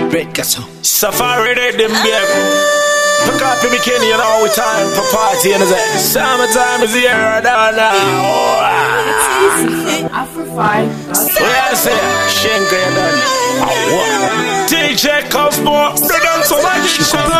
Red Castle. Safari they them baby. Pick up me Kenny, you know we time for party and that. Summertime is here, now. Afro5. What I say? Shenka, you done. DJ Cosmo, the dance so much.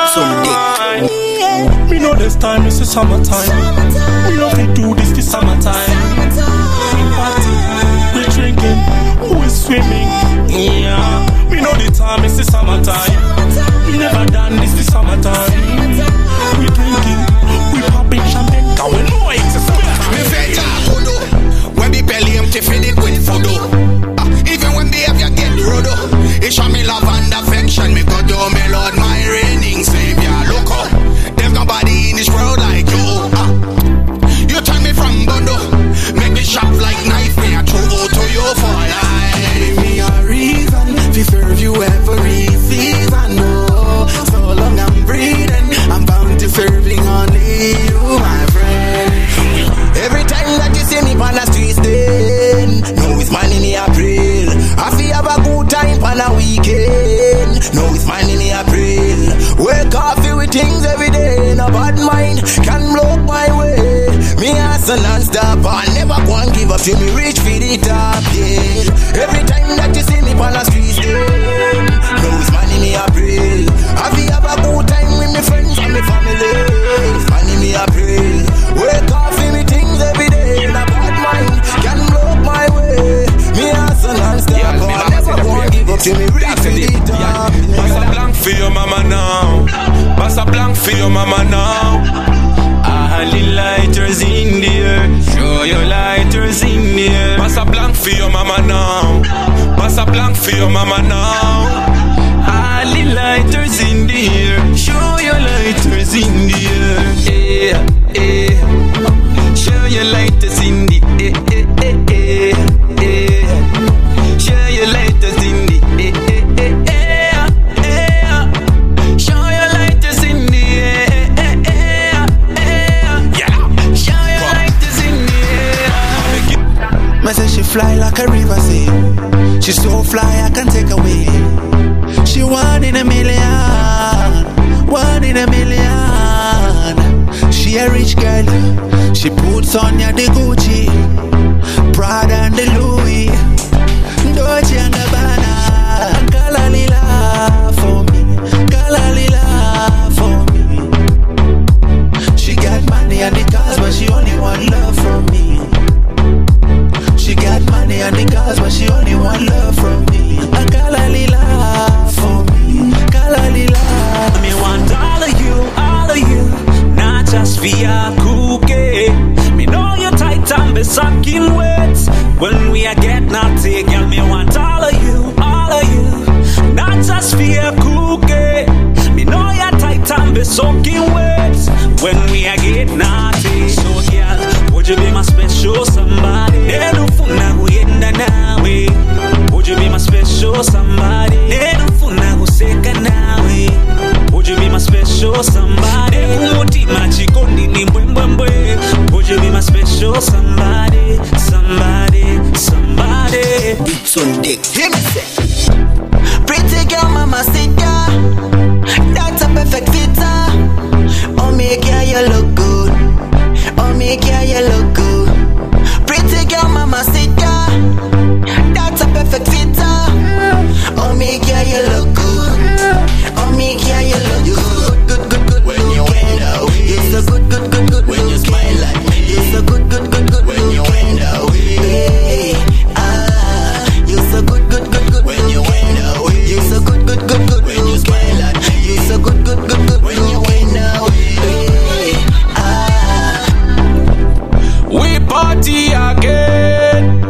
Me know this time is the summertime. We love to do this summertime. We party, we drinking, we swimming. Yeah. We know the time is the summertime. We never done this the summertime. We drinking, we popping champagne. Cause we know it's a summertime. Me say hodo, when the belly empty feed it with photo. Even when behavior get rodo, it show me love and affection. Me go do me Lord, my reigning savior. Look up, there's nobody in this world like you. You turn me from Bondo, make me sharp like knife. Me I throw out to you for life. Give me a reason to serve you every season. No, so long I'm breathing, I'm bound to serving only you, my friend. Every time that you see me on the streets, then no, it's man in the April. I feel have a good time on a weekend. No, it's man in the April. Wake up, feel with things every day. No bad mind can blow my way. Me hustle non-stop, I never go and give up till me reach for the top, yeah. Every time that you see me on the streets, then no, it's man in the April. I feel have a good time with my friends and my family. It's man in the April. Wake up, feel me things every day. No bad mind can blow my way. Me hustle non-stop, I never go and give up till me reach for the top. Pass a blank for your mama now. Pass a blank for your mama now. The lighters in the air, show your lighters in the air. Pass a blank for your mama now. Pass a blank for your mama now. All the lighters in the air, show your lighters in the air. Yeah, yeah. Show your lighters in the air. Yeah. Show your lighters in the air. Show your lighters in the air. I say she fly like a river sea. She so fly I can take away. She 1 in a million, 1 in a million. She a rich girl. She puts on ya the Gucci, Prada and the Louis, Dolce and Gabbana. Galalila for me, Galalila for me. She got money and the cars, but she only want love from me. She got money and the cars, but she only want love from me. A Galalila for me, Galalila. Me want all of you, not just via cookie. Me know you tight and be sucking wet. When we a get naughty, girl, me want all of you, not just via cookie. Me know you tight and be soaking wet. When we a get naughty, so girl, would you be my special somebody? Would you be my special somebody? Would you be my special somebody? Would you be my special somebody? Somebody. It's on deck. Hear me say, pretty girl, mama sit down. That's a perfect fit. Oh, make you look good. Oh, make you look good. Pretty girl, mama sit down. That's a perfect fit. Oh, make you look good. Oh, make you look good. Good when you wind away. You're so good when you smile at me. You're so good when you wind away. You're so good when you wind away. You're so good when you smile at me. You're so good when you wind away. We party again.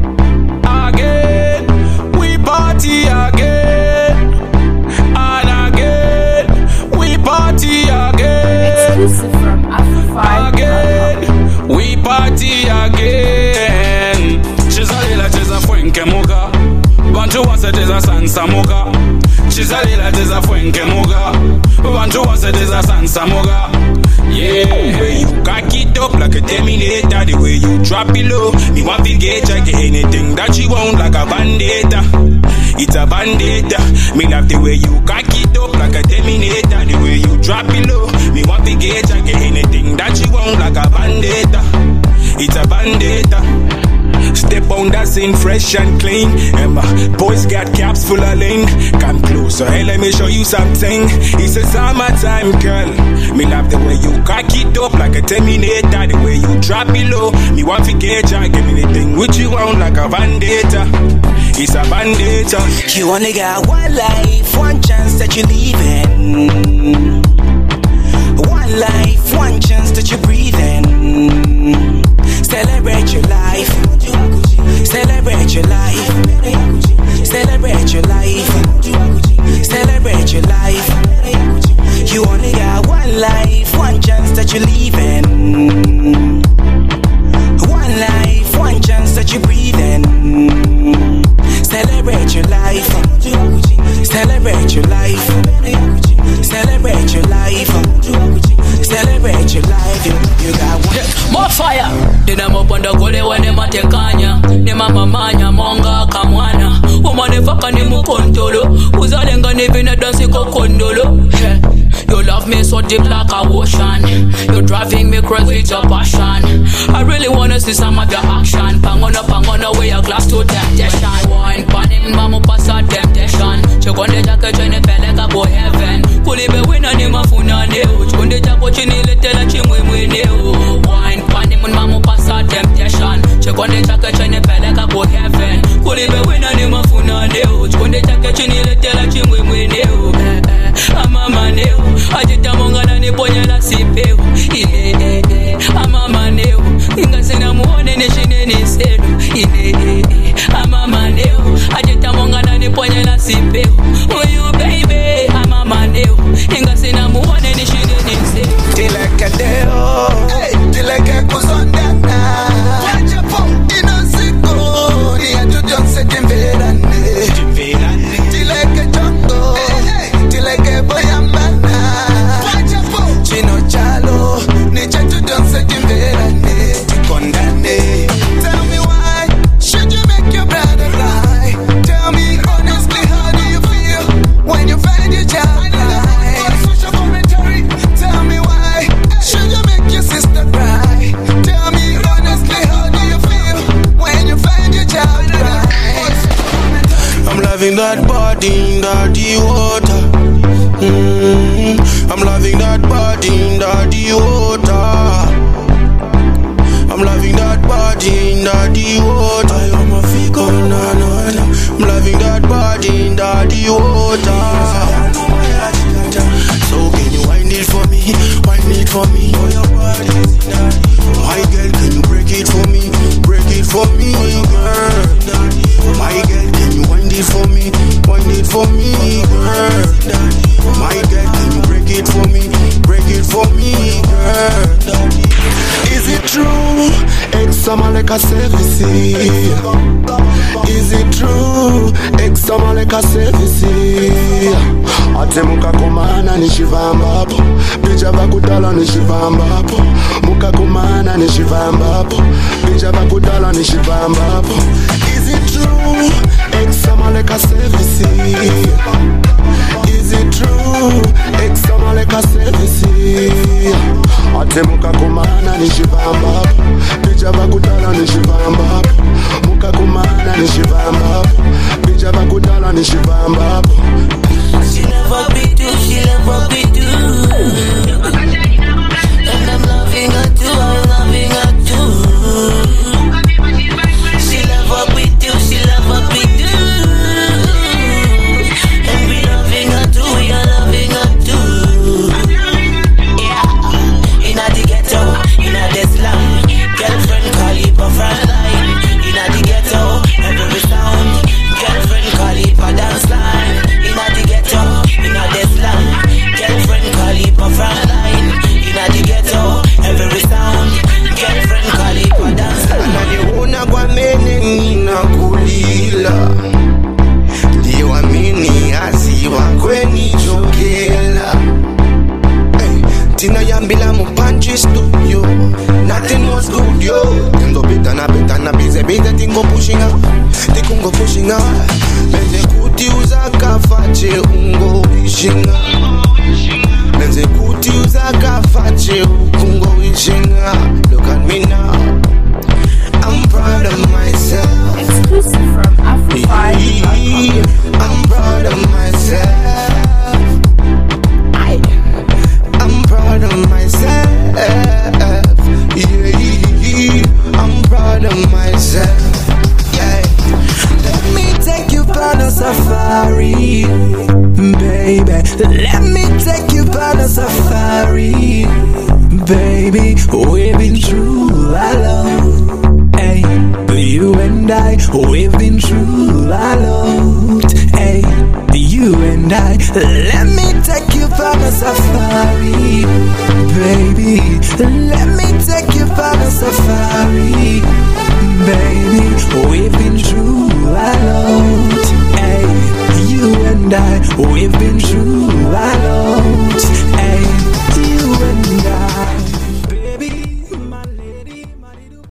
We party again. And again. We party again. Exclusive from Afro5. Again. We party again. Chizalila cheza fwenke muga. Bantu wase cheza sansa muga. Chizalila cheza fwenke muga. Bantu wase cheza sansa muga. Yeah, way you cock it up like a Terminator. The way you drop it low, me want to get like anything that you want like a bandita. it's a bandita. Me love the way you cock it up like a Terminator. The way you drop it low, me want to get you. Get anything that you want like a bandita. It's a bandita. Step on that scene fresh and clean. And my boys got caps full of lean. Come closer, hey, let me show you something. It's a summertime, girl. Me love the way you cock it up like a Terminator. The way you drop it low, me want to get you. Get anything what you want like a bandita. It's a bandita. You only got one life, one chance that you're leaving. One life, one chance that you're breathing. Celebrate your life. Celebrate your life. Celebrate your life. Celebrate your life. You only got one life, one chance that you're leaving. One life, one chance that you're breathing. Celebrate your life. Celebrate your life. Celebrate your life. Celebrate your life. You got one. More fire. Then I'm up on the gole when them a take kanya. Them a mamanya monga kamwana. Woman if I can mu kontolo. Uza lenga nevi na dansi ko kondolo. You love me so deep like a ocean. You're driving me crazy with your passion. I really wanna see some of your action. Pangona way a glass to temptation. Wine panim mamu pasa temptation. Chekonde jake chene peleka bo heaven. Kulibe wina ni mafuna neo. Chekonde jako chini letela chimwe mweneo. Wine panim mamu pasa temptation. Chekonde jake chene peleka bo heaven. Kulibe wina ni mafuna neo. Chekonde jake chini letela chimwe mweneo. Amama neo. Ajita mongana ni ponya la sipeo. Amama neo. Inga sina muone ni shine ni sero. Amama neo. Ajita mongana ni ponya la sipeo. Oh you baby. Amama neo. Inga sina muone ni shine ni sero. Tileke deo. Tileke kuzondana. Wajapo inasiko. Iya tujonse timverane. Tileke jongo. Tileke boyambana. Chino chalo. Niche tujonse timverane. Tikondane. Tell me why should you make your brother lie? Tell me honestly, how do you feel when you find your child alive? Social commentary. Tell me why should you make your sister cry? Tell me honestly, how do you feel when you find your child alive? I'm loving that body in the water. I'm loving that body in the water. I'm loving that body in the water. I'm a figo, I'm loving that body in the water. So can you wind it for me? Wind it for me. My girl, can you break it for me? Break it for me, girl. My girl, can you wind it for me? Wind it for me, girl. My girl, can you break it for me? Break it for me, girl. Is it true? Ex-summer like a service. Is it true? Ex-summer like a service. Ate muka kumana nishivambapo. Bija bakudala nishivambapo. Muka kumana nishivambapo. Bija bakudala nishivambapo. Is it true? Ex-summer like a service. Is it true? Ex-summer like a service. Ate muka kumana nishivambapo. Bija bakudala nishivambapo. Muka kumana nishivambapo. Bija bakudala nishivambapo. She never be do, she never be do. And I'm loving her too, I'm loving her too. She never be do, she never be do. And we loving her too, we are loving her too. Yeah, in the ghetto, in the slum, girlfriend call it a front line. In the ghetto, every sound, girlfriend call it a dance line. In the wishinga nenze kuti uzakafache ukungo wishinga. Look at me now, I'm proud of myself. Exclusive from Afro5. I'm proud of myself. I'm proud of myself. Yeah, I'm proud of myself. Yeah. Let me take you on a safari, baby. Let me take you on a safari, baby. We've been through a lot, hey. You and I, we've been through a lot, hey. You and I, let me take you on a safari, baby. Let me take you on a safari, baby. We've been through a lot, hey. You and I, we've been through